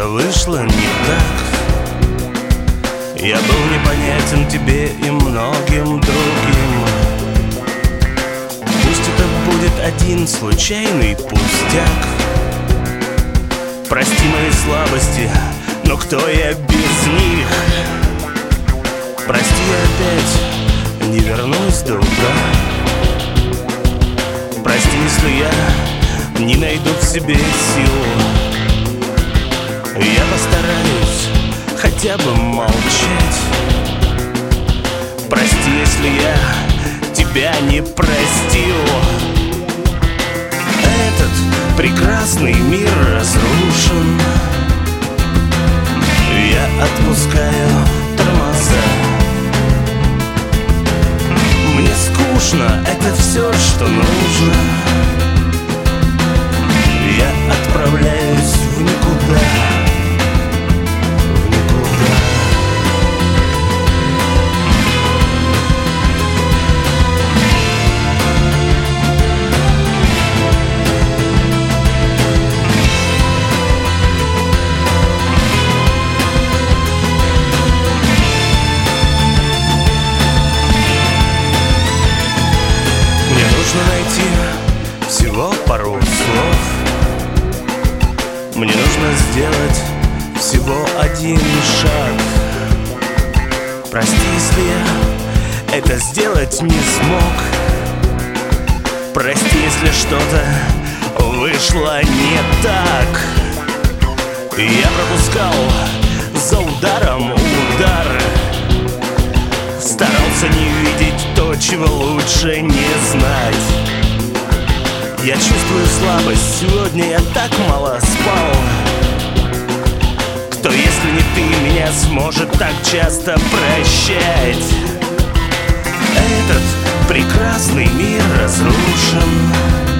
что-то вышло не так. Я был непонятен тебе и многим другим. Пусть это будет один случайный пустяк. Прости мои слабости, но кто я без них? Прости, я опять не вернусь до утра. Прости, если я не найду в себе сил. Я постараюсь хотя бы молчать. Прости, если я тебя не простил. Этот прекрасный мир разрушен. Я отпускаю тормоза. Мне скучно, это все, что нужно. Я отправляюсь в никуда. Нужно найти всего пару слов. Мне нужно сделать всего один шаг. Прости, если я это сделать не смог. Прости, если что-то вышло не так. Я пропускал за ударом удар. Старался не видеть то, чего лучше не знать. Я чувствую слабость, сегодня я так мало спал. Кто, если не ты, меня сможет так часто прощать? Этот прекрасный мир разрушен.